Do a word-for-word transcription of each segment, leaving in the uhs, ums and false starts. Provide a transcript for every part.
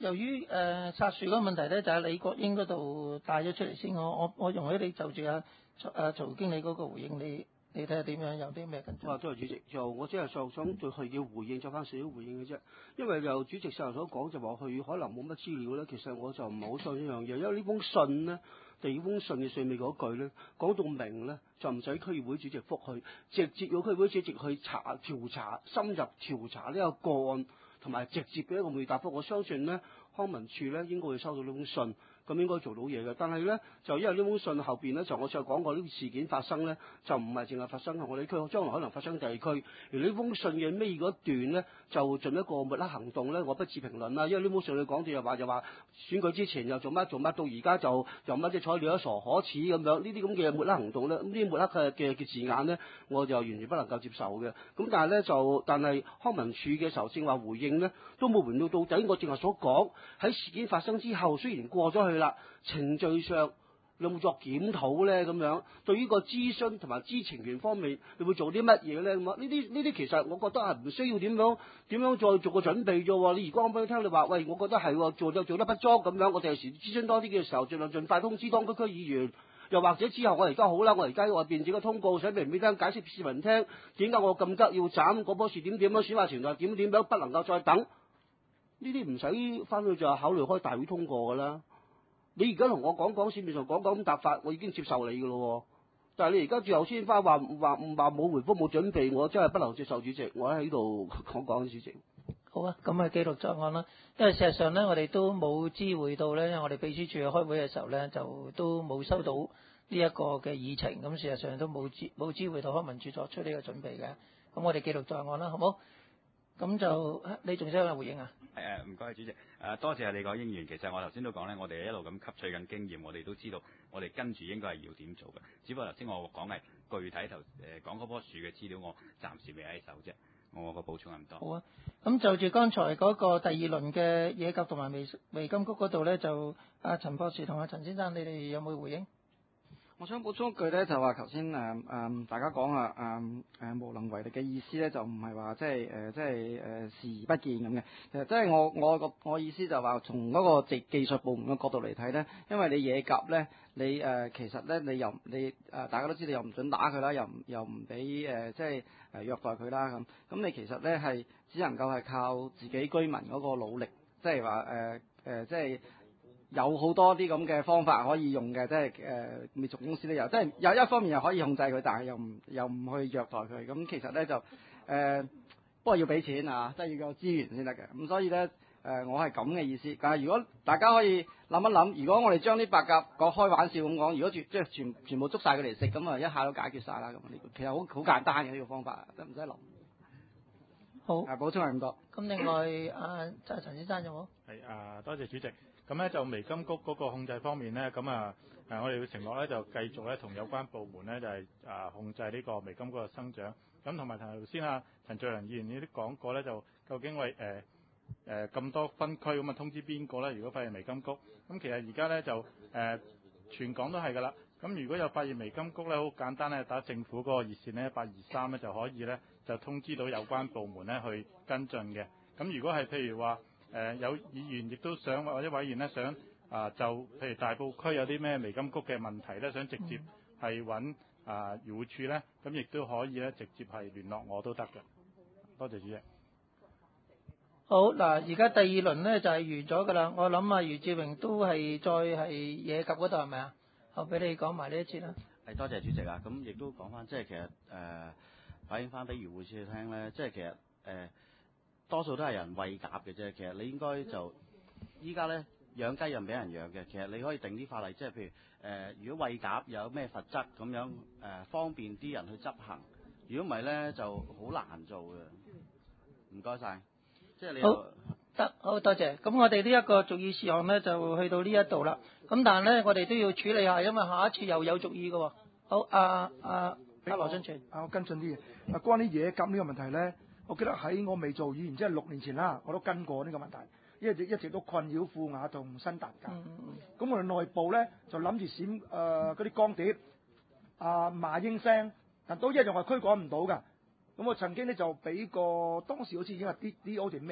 由於誒、呃、殺樹嗰個問題咧，就喺李國英嗰度帶咗出嚟先。我我我容許你就住阿阿曹經理嗰個回應，你你睇下點樣，有啲咩跟進？ 啊，多謝主席。就我只係想想對佢嘅回應作翻少少回應嘅啫。因為由主席上所講就話佢可能冇乜資料咧，其實我就唔係好信呢樣嘢，因為呢封信咧，第二封信嘅最尾嗰句咧，講到明咧，就唔使區議會主席覆去，直接要區議會主席去查調查、深入調查呢個個案，同埋直接俾一個回答覆。我相信咧，康文署咧應該會收到呢封信。咁應該做到嘢嘅，但係咧就因為呢封信後邊咧，就我上講過呢個事件發生咧，就唔係淨係發生喺我哋區，將來可能發生地區。而呢封信嘅尾嗰段咧，就盡一個抹黑行動咧，我不置評論啦。因為呢封信佢講到又話又話選舉之前又做乜做乜，到而家就又乜即係材料一傻可恥咁樣，呢啲咁嘅抹黑行動咧，咁呢啲抹黑嘅嘅嘅字眼咧，我就完全不能夠接受嘅。咁但係咧就，但係康文署嘅時候正話回應咧，都冇回應到到底。我正話所講喺事件發生之後，雖然過咗去啦，程序上你有冇作檢討咧？咁樣對於個諮詢同埋知情權方面，你會做啲乜嘢咧？咁啊，呢啲呢啲其實我覺得係唔需要點樣點樣再做個準備啫。你如果講俾佢聽，你話喂，我覺得係做就做得不足咁樣，我哋有時諮詢多啲嘅時候，盡量盡快通知當區區議員，又或者之後我而家好啦，我而家外邊整個通告，寫俾唔俾聽，解釋市民聽，點解我咁急要斬嗰棵樹，點點樣選話程序，點點樣不能夠再等。呢啲唔使翻去就考慮開大會通過噶啦。你而家同我講講市面上講講咁答法，我已經接受你噶咯。但係你而家最後先翻話話話冇回覆冇準備，我真係不能接受。主席，我喺度講講主席。 好啊，咁啊記錄在案啦。因為事實上咧，我哋都冇知會到咧，因為我哋秘書處去開會嘅時候咧，就都冇收到呢一個嘅議程。咁事實上都冇知冇知會到康文署作出呢個準備嘅。咁我哋記錄在案啦，好冇？咁就你仲想有回應啊？ 誒唔該主席，誒、呃、多謝李國英議員。其實我頭先都講咧，我哋一路咁吸取緊經驗，我哋都知道我哋跟住應該係要點做嘅。只不過頭先我講係具體頭誒講嗰棵樹嘅資料，我暫時未喺手啫。我個補充咁多。 好啊，咁就住剛才嗰個第二輪嘅野鴿同埋微微金菊嗰度咧，就阿陳博士同阿陳先生，你哋有冇回應？ 我想補充一句咧，就話頭先誒誒大家講啊誒誒無能為力嘅意思咧，就唔係話即係誒即係誒視而不見咁嘅。其實即係我我個我意思就話從嗰個技技術部門嘅角度嚟睇咧，因為你野鴿咧，你誒、呃、其實咧你又你誒、呃、大家都知道又唔準打佢啦，又唔又唔俾誒即係誒虐待佢啦咁。咁你其實咧係只能夠係靠自己居民嗰個努力，即係話誒誒即係。有好多啲咁嘅方法可以用嘅，即係誒滅蟲公司都有，即係有一方面又可以控制佢，但係又唔又唔去虐待佢。咁其實咧就誒、呃，不過要俾錢啊，即係要有資源先得嘅。咁所以咧誒、呃，我係咁嘅意思。但係如果大家可以諗一諗，如果我哋將啲白鴿講開玩笑咁講，如果即係全全部捉晒佢嚟食，咁啊一下都解決晒啦。咁呢個其實好好簡單嘅呢個方法，真唔使諗。 好， 啊補充係咁多。 咁另外啊，就係陳先生有冇？ 係啊，多謝主席。咁咧就微金菊嗰個控制方面咧，咁啊誒我哋會承諾咧就繼續咧同有關部門咧就係、是、啊控制呢個微金菊嘅生長。咁同埋頭先啊陳俊良議員呢啲講過咧，就究竟為誒誒咁多分區咁啊通知邊個咧？如果發現微金菊，咁其實而家咧就誒、呃、全港都係㗎啦。咁如果有發現微金菊咧，好簡單咧，打政府嗰個熱線咧一八二三咧就可以咧就通知到有關部門咧去跟進嘅。咁如果係譬如話，誒、呃、有議員亦都想或者委員咧想啊、呃、就譬如大埔區有啲咩微金菊嘅問題咧，想直接係揾啊漁護署咧，咁亦都可以咧直接係聯絡我都得嘅。多謝主席。 好嗱，而家第二輪咧就係、是、完咗㗎啦。我諗啊，余志榮都係再係野鴿嗰度係咪啊？我俾你講埋呢一節啦。 係多謝主席啊！咁亦都講翻，即係其實誒、呃、反映翻俾漁護署去聽咧，即係其實誒。呃多數都係人餵鴿嘅啫，其實你應該就依家咧養雞人俾人養嘅，其實你可以定啲法例，即係譬如誒、呃，如果餵鴿有咩罰則咁樣誒、呃，方便啲人去執行。如果唔係咧，就好難做嘅。唔該晒，即係你好得好多謝。咁我哋呢一個續議事項咧就去到呢一度啦。咁但係咧，我哋都要處理下，因為下一次又有續議嘅喎。好，阿阿阿羅俊全， 啊，我跟進啲嘢。啊，關於野鴿呢個問題咧。我記得喺我未做議員，即係六年前啦，我都跟過呢個問題，因為一直都困擾富雅同新達鴿。咁、嗯、我哋內部咧就諗住閃誒嗰啲光碟、啊麻鷹聲，但都一樣係驅趕唔到㗎。咁我曾經咧就俾個當時好似已經係 D D O 定咩啊，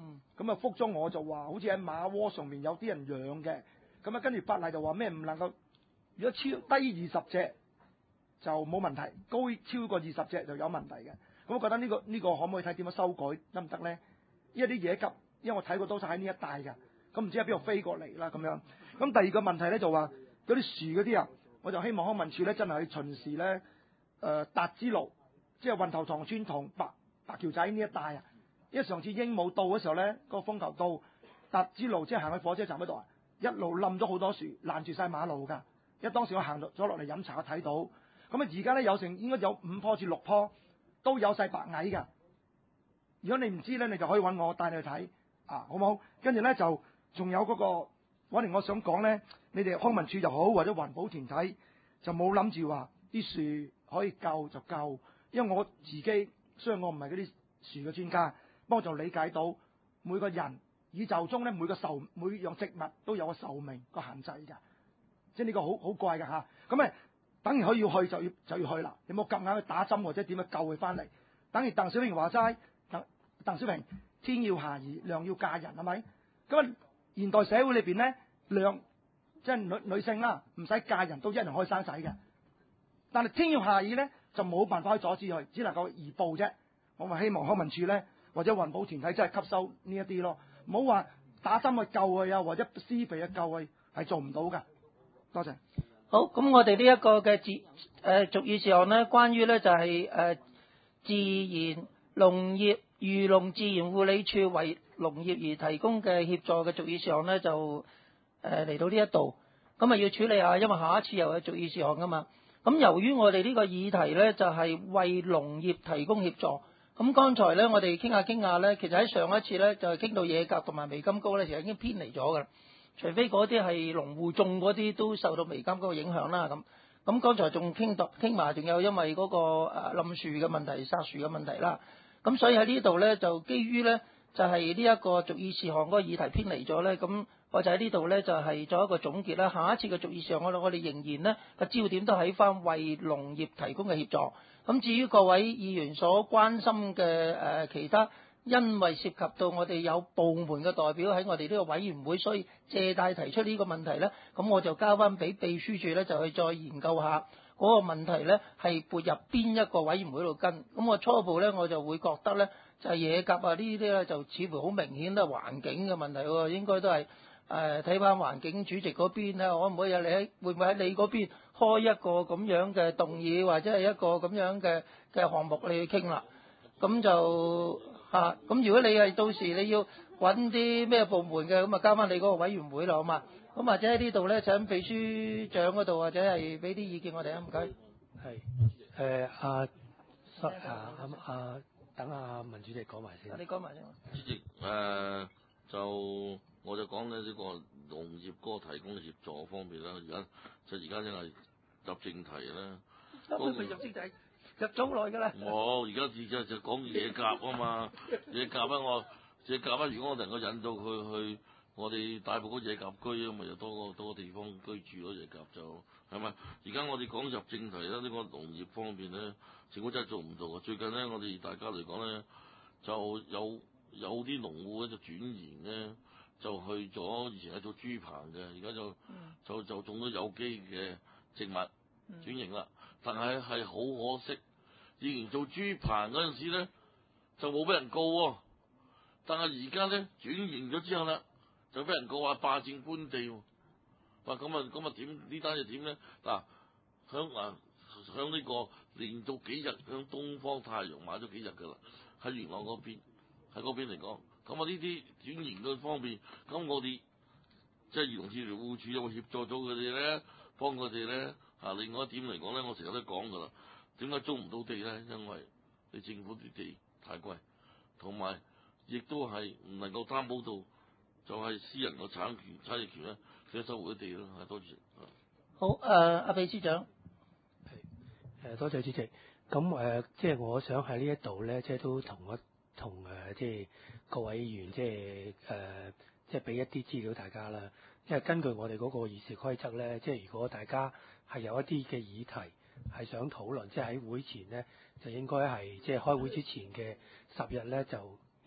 嗯。 咁啊覆咗我就話，好似喺馬窩上面有啲人養嘅，咁啊跟住法例就話咩唔能夠，如果超低二十隻就冇問題，高超過二十隻就有問題嘅。咁我覺得呢、呢個呢、呢個可唔可以睇點樣修改得唔得咧？因為啲野鴿，因為我睇過多晒喺呢一帶㗎，咁唔知喺邊度飛過嚟啦咁樣。咁第二個問題咧就話嗰啲樹嗰啲啊，我就希望康文署咧真係去巡視咧，誒、呃、達之路，即係運頭塘村同白白橋仔呢一帶啊。因為上次鸚鵡到嘅時候咧，個風球到達之路，即係行去火車站嗰度啊，一路冧咗好多樹，攔住晒馬路㗎。因為當時我行咗落嚟飲茶，我睇到。咁啊而家咧有成應該有五棵至六棵都有晒白蟻㗎。如果你唔知咧，你就可以揾我帶你去睇啊，好唔好？跟住咧就仲有嗰、嗰個，我哋我想講咧，你哋康文署又好或者環保團體就冇諗住話啲樹可以救就救，因為我自己雖然我唔係嗰啲樹嘅專家，不過我就理解到每個人宇宙中咧每個壽每樣植物都有個壽命個限制㗎，即係呢個好好怪㗎嚇。咁誒，等於可以要去就要就要去啦，你冇夾硬去打針或者點樣救佢翻嚟。等於鄧小平話齋。鄧小平天要下兒，娘要嫁人，係咪？咁啊，現代社會裏邊咧，娘即係女女性啦，唔使嫁人都一樣可以生仔嘅。但係天要下兒咧，就冇辦法去阻止佢，只能夠移步啫。我咪希望康文署咧，或者環保團體真係吸收呢一啲咯，唔好話打針去救佢啊，或者施肥去救佢，係做唔到㗎。多謝。 好，咁我哋呢一個嘅自誒俗語事項咧，關於咧就係、是、誒、呃、自然農業。漁農自然護理處為農業而提供嘅協助嘅俗語事項呢，就誒嚟到呢一度，咁啊要處理下，因為下一次又有俗語事項噶嘛。咁由於我哋呢個議題呢，就係、是、為農業提供協助，咁剛才呢，我哋傾下傾下呢，其實喺上一次呢，就係傾到野鴿同埋微金高呢，其實已經偏離咗噶啦。除非嗰啲係農戶種嗰啲都受到微金高嘅影響啦，咁咁剛才仲傾到傾埋，仲有因為嗰個誒冧樹嘅問題、殺樹嘅問題啦。咁所以喺呢度咧，就基於咧就係呢一個俗語事項嗰個議題偏離咗咧，咁我就喺呢度咧就係做一個總結啦。下一次嘅俗語事項，我我哋仍然咧個焦點都喺翻為農業提供嘅協助。咁至於各位議員所關心嘅誒其他，因為涉及到我哋有部門嘅代表喺我哋呢個委員會，所以借帶提出呢個問題咧，咁我就交翻俾秘書處咧，就去再研究下。嗰個問題咧係撥入邊一個委員會度跟，咁我初步咧我就會覺得咧就係、是、野鴿啊呢啲咧就似乎好明顯都係環境嘅問題喎，應該都係誒睇翻環境主席嗰邊咧，可唔可以有你喺會唔會喺你嗰邊開一個咁樣嘅動議或者係一個咁樣嘅嘅項目你去傾啦？咁就嚇，咁、啊、如果你係到時你要揾啲咩部門嘅，咁啊交翻你嗰個委員會啦，好嘛？咁或者喺呢度咧，請秘書長嗰度或者係俾啲意見我哋啊，唔該。 係誒阿室啊咁啊，等阿文主席講埋先。 你講埋先。 主席誒就我就講咧呢個農業嗰個提供協助方面啦，而家就而家真係入正題啦。 入正題入咗好耐㗎啦。 我而家而家就講野鴿啊嘛，野鴿啊我野鴿啊，如果我能夠引到佢去。我哋大埔嗰野鴿居啊，咪又多個多個地方居住咯，野鴿就係咪？而家我哋講入正題啦，呢、這個農業方面咧，政府真係做唔到啊！最近咧，我哋大家嚟講咧，就有有啲農戶咧就轉型咧，就去咗以前係做豬棚嘅，而家就、嗯、就就種咗有機嘅植物轉型啦。但係係好可惜，以前做豬棚嗰陣時咧，就冇俾人告喎，但係而家咧轉型咗之後啦。就俾人告話霸佔官地喎，哇咁啊咁啊點呢單嘢點咧？嗱，響嗱響呢個連續幾日響東方太陽買咗幾日㗎啦，喺元朗嗰邊喺嗰邊嚟講，咁啊呢啲轉型嘅方面，咁我哋即係漁農自然護理署有冇協助咗佢哋咧，幫佢哋咧？啊，另外一點嚟講咧，我成日都講㗎啦，點解租唔到地咧？因為你政府啲地太貴，同埋亦都係唔能夠擔保到。就係私人個產權、產業權咧，佢收回啲地咯，係多謝。 好，誒、呃，阿秘書長， 係誒，多謝主席。咁誒、呃，即係我想喺呢一度咧，即係都同我同誒，即係各位議員，即係誒、呃，即係俾一啲資料大家啦。因為根據我哋嗰個議事規則咧，即係如果大家係有一啲嘅議題係想討論，即係喺會前咧，就應該係即係開會之前嘅十日咧就。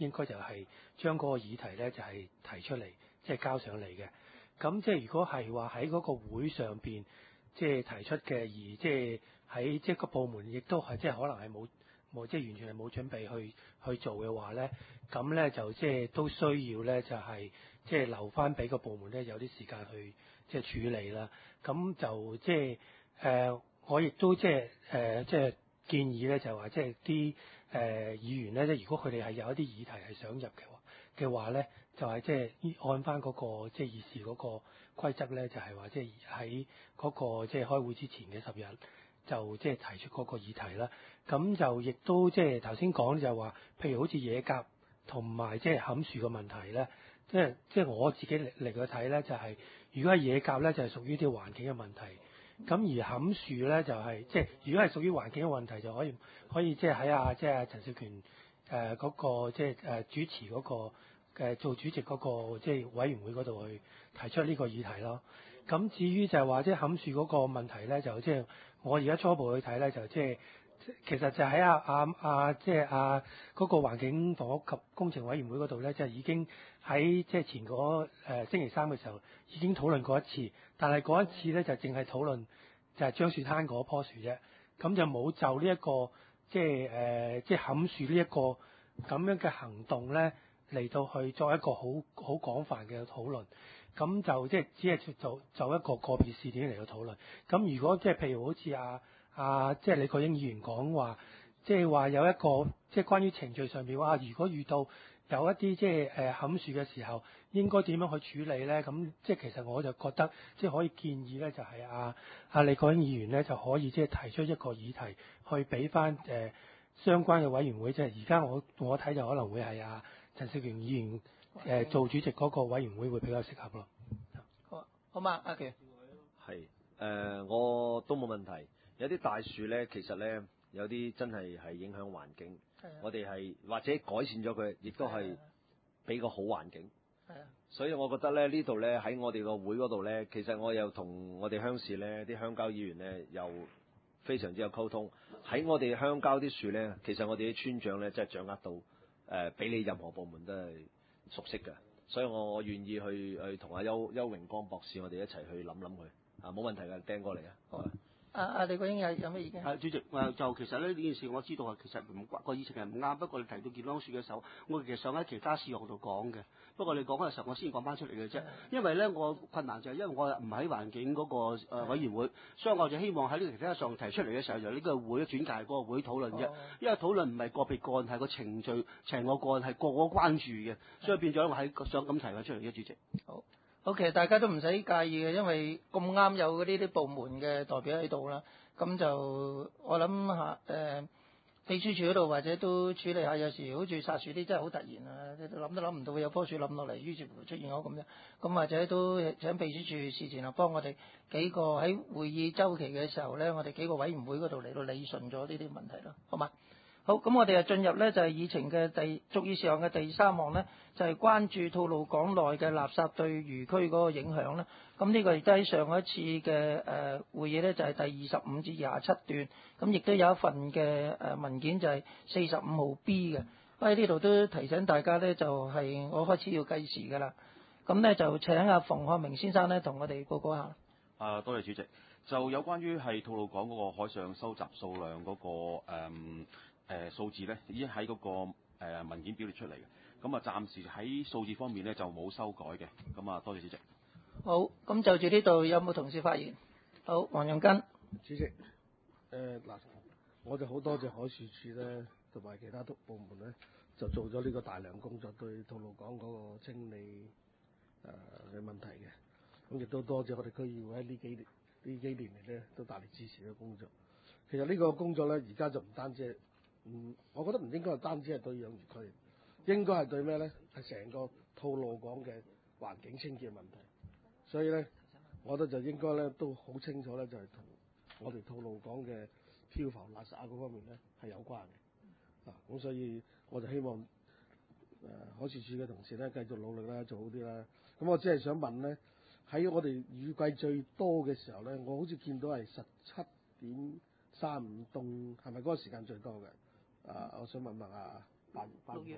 應該就係將嗰個議題咧就係、係、提出嚟，即係交上嚟嘅。咁即係如果係話喺嗰個會上邊即係提出嘅，而即係喺即係個部門亦都係即係可能係冇冇即係完全係冇準備去去做嘅話咧，咁咧就即係都需要咧就係即係留翻俾個部門咧有啲時間去即係處理啦。咁就即係誒，我亦都即係誒即係建議咧就話即係啲誒議員咧，即係如果佢哋係有一啲議題係想入嘅話嘅話咧，就係即係按翻嗰個即係議事嗰個規則咧，就係話即係喺嗰個即係開會之前嘅十日，就即係提出嗰個議題啦。咁就亦都即係頭先講就話，譬如好似野鴿同埋即係砍樹嘅問題咧，即係即係我自己嚟嚟去睇咧，就係如果係野鴿咧，就係屬於啲環境嘅問題。咁而砍樹咧就係、是、即係如果係屬於環境嘅問題，就可以可以即係喺啊即係陳少權誒嗰個即係誒主持嗰、那個、呃、做主席嗰、那個即係委員會嗰度去提出呢個議題咯。咁至於就係話即係砍樹嗰個問題咧，就即係我而家初步去睇咧，就即係其實就喺啊啊啊即係啊嗰個環境房屋及工程委員會嗰度咧，即係已經喺即係前嗰誒、呃、星期三嘅時候已經討論過一次，但係嗰一次咧就淨係討論就係樟樹灘嗰棵樹啫，咁就冇就呢、這、一個即係誒、呃、即係砍樹呢一個咁樣嘅行動咧嚟到去作一個好好廣泛嘅討論。咁就即係只係就就一個個別事件嚟到討論。咁如果即係譬如好似啊啊即係李國英議員講話，即係話有一個即係關於程序上面話，如果遇到有一啲即係誒砍樹嘅時候，應該點樣去處理咧？咁即係其實我就覺得即係可以建議咧，就係啊啊李國英議員咧就可以即係提出一個議題去俾翻誒相關嘅委員會。即係而家我我睇就可能會係啊陳少權議員。誒、呃、做主席嗰個委員會會比較適合咯。 好，好嘛，阿傑。 係誒、呃，我都冇問題。有啲大樹咧，其實咧有啲真係係影響環境。 係啊。 我哋係或者改善咗佢，亦都係俾個好環境。 係啊。所以我覺得咧呢度咧喺我哋個會嗰度咧，其實我又同我哋鄉事咧啲鄉郊議員咧又非常之有溝通。喺我哋鄉郊啲樹咧，其實我哋啲村長咧真係掌握到誒、呃，比你任何部門都係熟悉嘅，所以我我願意去去同阿邱邱榮光博士我哋一齊去諗諗佢啊，冇問題嘅，掟過嚟啊。好啊。 阿阿李國英有有咩意見？ 係主席，誒就其實咧呢件事我知道係其實唔個議程係唔啱，不過你提到健康樹嘅時候，我其實想喺其他事項度講嘅。不過你講嘅時候，我先講翻出嚟嘅啫。因為咧我困難就係因為我唔喺環境嗰個誒委員會，所以我就希望喺呢個其他上提出嚟嘅時候，由呢個會轉介嗰個會討論啫。因為討論唔係個別個案，係個程序成個個案係個個關注嘅，所以變咗我喺想咁提翻出嚟嘅主席。 好。好，其實大家都唔使介意嘅，因為咁啱有呢啲部門嘅代表喺度啦。咁就我諗下誒秘書處嗰度或者都處理下，有時好似殺樹啲真係好突然啊，諗都諗唔到會有棵樹冧落嚟，於是乎出現咗咁樣。咁或者都請秘書處事前啊幫我哋幾個喺會議週期嘅時候咧，我哋幾個委員會嗰度嚟到理順咗呢啲問題咯，好嘛？好，咁我哋就進入咧就係、是、議程嘅第逐議事項嘅第三項咧，就係、是、關注吐露港內嘅垃圾對漁區嗰個影響咧。咁呢個亦都喺上一次嘅誒、呃、會議咧，就係、是、第二十五至廿七段，咁亦都有一份嘅誒、呃、文件就係四十五號 B 嘅。喺呢度都提醒大家咧，就係、是、我開始要計時㗎啦。咁咧就請阿馮漢明先生咧同我哋報告下。 啊，多謝主席。就有關於係吐露港嗰個海上收集數量嗰、那個誒。嗯誒、呃、數字咧已經喺嗰、那個、呃、文件表列出嚟嘅，咁啊暫時喺數字方面咧就冇修改嘅，咁啊多謝主席。 好，咁就住呢度有冇同事發言？好，黃永根。 主席，誒、呃、嗱，我哋好多謝海事處咧，同埋其他督部門咧，就做咗呢個大量工作對吐露港嗰個清理誒嘅、呃、問題嘅，咁亦都多謝我哋區議會喺呢幾年呢幾年嚟咧都大力支持嘅工作。其實呢個工作咧，而家就唔單止係。嗯，我覺得唔應該係單止係對養魚區，應該係對咩咧？係成個吐露港嘅環境清潔問題。所以咧，我覺得就應該咧都好清楚咧，就係、是、同我哋吐露港嘅漂浮垃圾嗰方面咧係有關嘅。啊，咁所以我就希望誒、呃、海事處嘅同事咧繼續努力啦，做好啲啦。咁我只係想問咧，喺我哋雨季最多嘅時候咧，我好似見到係十七點三五噸，係咪嗰個時間最多嘅？啊！我想問問啊，八八月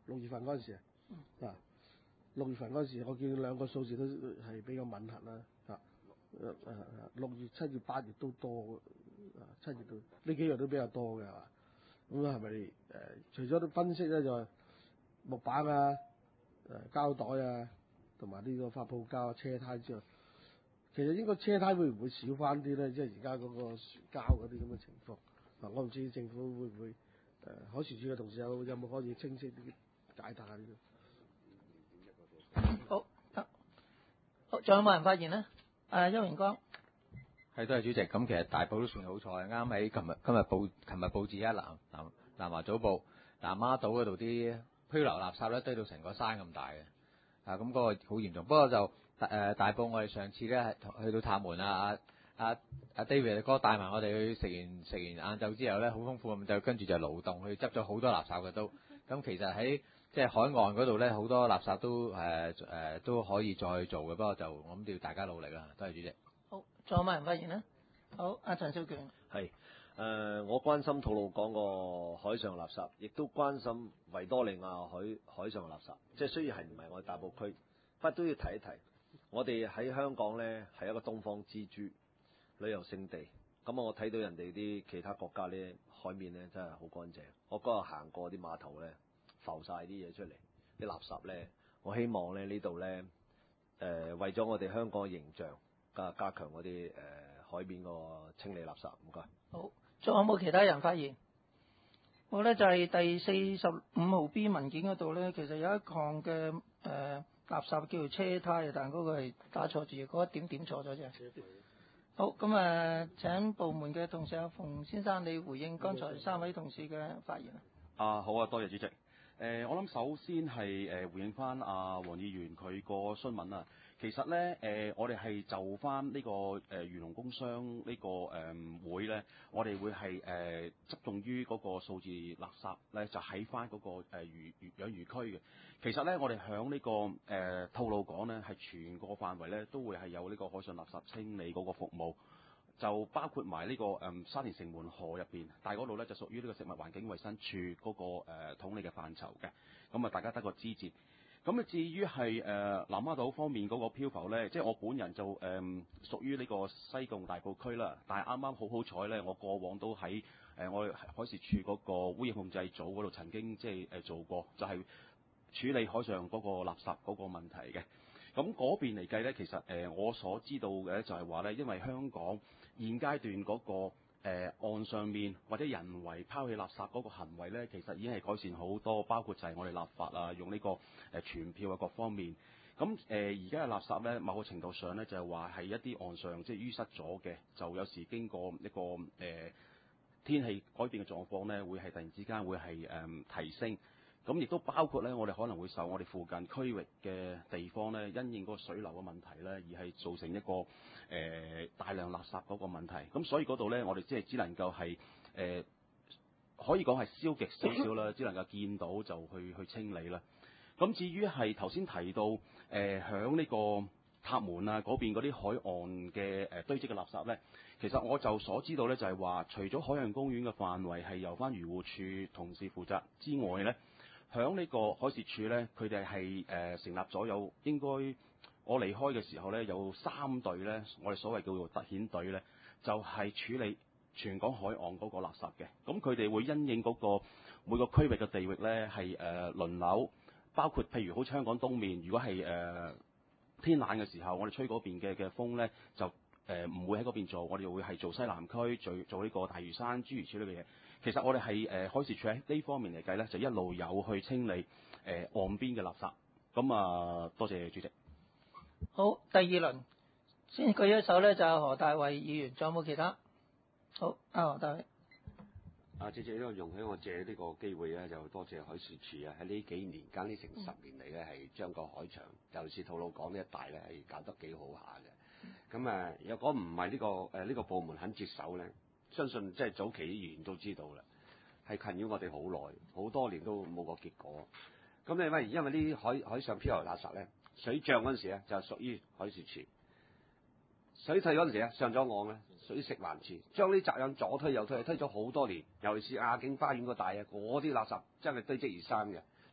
六月份嗰陣時啊，六月份嗰陣時，我見兩個數字都係比較吻合啦，啊誒誒六月、七月、八月都多，啊七月都呢幾日都比較多嘅係嘛？咁係咪誒？除咗啲分析咧，就係木板啊、誒膠袋啊，同埋呢個發泡膠、車胎之外，其實應該車胎會唔會少翻啲咧？即係而家嗰個膠嗰啲咁嘅情況。嗱，我唔知政府會唔會誒海事處嘅同事有有冇可以清晰啲解答下呢個？ 好，得，好，仲有冇人發言呢？誒，邱榮光。 係，多謝主席。咁其實大埔都算好彩，啱喺琴日今日報琴日報紙啊，南南南華早報南丫島嗰度啲漂流垃圾咧堆到成個山咁大嘅，啊咁嗰個好嚴重。不過就誒、呃、大埔我哋上次咧係去到塔門啊，阿阿 David 哥帶埋我哋去食完食完晏晝之後咧，好豐富咁就跟住就勞動去執咗好多垃圾嘅都。咁其實喺即係海岸嗰度咧，好多垃圾都誒誒、呃、都可以再做嘅。不過就我諗都要大家努力啦。多謝主席。 好，仲有冇人發言呢？好，阿陳少權。 係誒、呃，我關心吐露港個海上垃圾，亦都關心維多利亞海海上垃圾。即係雖然係唔係我哋大埔區，不過都要提一提。我哋喺香港咧係一個東方之珠旅遊勝地。咁我睇到人哋啲其他國家咧海面咧真係好乾淨。我嗰日行過啲碼頭咧，浮晒啲嘢出嚟，啲垃圾咧，我希望咧呢度咧誒為咗我哋香港嘅形象。加加強嗰啲誒海邊個清理垃圾，唔該。 好，仲有冇其他人發言？我咧就係、是、第四十五號 B 文件嗰度咧，其實有一項嘅誒、呃、垃圾叫做車胎，但係嗰個係打錯字，嗰、那個、一點點錯咗啫。好，咁誒、呃、請部門嘅同事阿馮先生，你回應剛才三位同事嘅發言啊。 啊，好啊，多謝主席。誒、呃，我諗首先係誒、呃、回應翻阿黃議員佢個詢問啊。其實咧，誒、呃，我哋係就翻呢、這個誒漁農工商呢、這個誒、呃、會咧，我哋會係誒、呃、側重於嗰個數字垃圾咧，就喺翻嗰個誒漁漁養魚區嘅。其實咧，我哋響呢個誒、呃、吐露港咧，係全個範圍咧都會係有呢個海上垃圾清理嗰個服務，就包括埋呢、這個誒、呃、沙田城門河入邊，但係嗰度咧就屬於呢個食物環境衞生署嗰、那個誒、呃、統理嘅範疇嘅。咁啊，大家得個知節。咁啊，至於係誒南丫島方面嗰個漂浮咧，即係我本人就誒、呃、屬於呢個西貢大埔區啦。但係啱啱好好彩咧，我過往都喺誒、呃、我哋海事處嗰個污染控制組嗰度曾經即係誒做過，就係、是、處理海上嗰個垃圾嗰個問題嘅。咁嗰邊嚟計咧，其實誒、呃、我所知道嘅就係話咧，因為香港現階段嗰、那個誒、呃、岸上面或者人為拋棄垃圾嗰個行為咧，其實已經係改善好多，包括就係我哋立法啊，用呢、這個誒傳、呃、票啊各方面。咁誒而家嘅垃圾咧，某個程度上咧就係話係一啲岸上即係淤塞咗嘅，就有時經過一個誒、呃、天氣改變嘅狀況咧，會係突然之間會係誒、呃、提升。咁亦都包括咧，我哋可能會受我哋附近區域嘅地方咧，因應嗰個水流嘅問題咧，而係造成一個誒、呃、大量垃圾嗰個問題。咁所以嗰度咧，我哋即係只能夠係誒、呃、可以講係消極少少啦，只能夠見到就去去清理啦。咁至於係頭先提到誒響呢個塔門啊嗰邊嗰啲海岸嘅誒、呃、堆積嘅垃圾咧，其實我就所知道咧，就係、是、話除咗海洋公園嘅範圍係由翻漁護署同事負責之外咧。響呢個海事處咧，佢哋係誒成立咗有應該我離開嘅時候咧，有三隊咧，我哋所謂叫做特遣隊咧，就係、是、處理全港海岸嗰個垃圾嘅。咁佢哋會因應嗰個每個區域嘅地域咧，係誒、呃、輪流，包括譬如好似香港東面，如果係誒、呃、天冷嘅時候，我哋吹嗰邊嘅嘅風咧，就誒唔、呃、會喺嗰邊做，我哋會係做西南區，做做呢個大嶼山諸如此類嘅嘢。其實我哋係誒海事處喺呢方面嚟計咧，就一路有去清理誒、呃、岸邊嘅垃圾。咁啊，多謝主席。 好，第二輪先舉一手咧，就係何大衛議員，仲有冇其他？好，啊何大衛。 啊，謝謝呢個容許我借呢個機會咧，就多謝海事處啊！喺呢幾年間，呢成十年嚟咧，係將個海場，尤其是吐露港呢一帶咧，係搞得幾好下嘅。咁啊，若果唔係呢個誒呢、呃這個部門肯接手咧，相信即係早期啲議員都知道啦，係困擾我哋好耐，好多年都冇個結果。咁你咪因為呢啲海海上漂流垃圾咧，水漲嗰陣時咧就屬於海事處，水退嗰陣時咧上咗岸咧屬於食環署，將啲責任左推右推，推咗好多年。尤其是亞景花園嗰帶啊，嗰啲垃圾真係堆積如山嘅。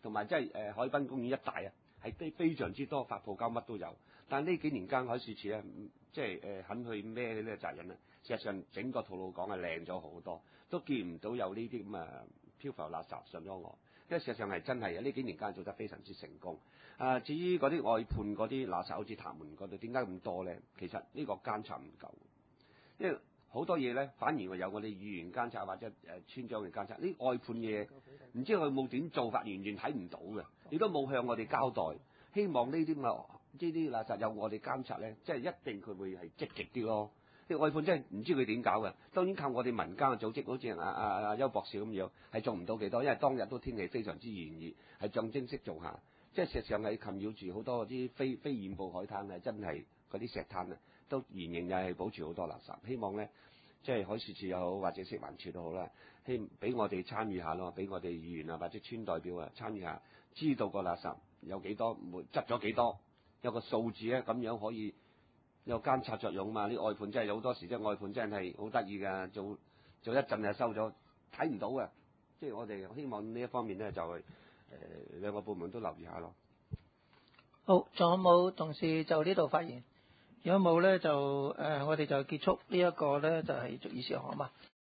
同埋即係誒海濱公園一帶啊，係非非常之多發泡膠乜都有。但係呢幾年間海事處咧，即係誒肯去孭呢個責任咧，事實上整個吐露港係靚咗好多，都見唔到有呢啲咁啊漂浮垃圾上咗岸。因為事實上係真係啊，呢幾年間做得非常之成功。啊，至於嗰啲外判嗰啲垃圾，好似潭門嗰度點解咁多咧？其實呢個監察唔夠，因為好多嘢咧，反而會有我哋議員監察或者誒村長嘅監察。呢外判嘢唔知佢冇點做法，完全睇唔到嘅，亦都冇向我哋交代。希望呢啲咁啊呢啲垃圾有我哋監察咧，即係一定佢會係積極啲咯。啲外判真係唔知佢點搞嘅，當然靠我哋民間嘅組織，好似阿阿阿邱博士咁樣，係做唔到幾多，因為當日都天氣非常之炎熱，係象徵式做下。即係事實上係困擾住好多啲非非染布海灘啊，真係嗰啲石灘啊，都仍然又係保持好多垃圾。希望咧，即係海事處又好，或者食環署都好啦，希俾我哋參與下咯，俾我哋議員啊或者村代表啊參與下，知道個垃圾有幾多，執咗幾多，有個數字咧，咁樣可以有監察作用嘛。啲外判真係有好多時，即係外判真係好得意㗎，做做一陣就收咗，睇唔到嘅。即係我哋希望呢一方面咧就係。誒兩個部門都留意下咯。 好，仲有冇同事就呢度發言？如果冇咧，就誒、呃、我哋就結束呢一個咧，就係、是、議事項嘛。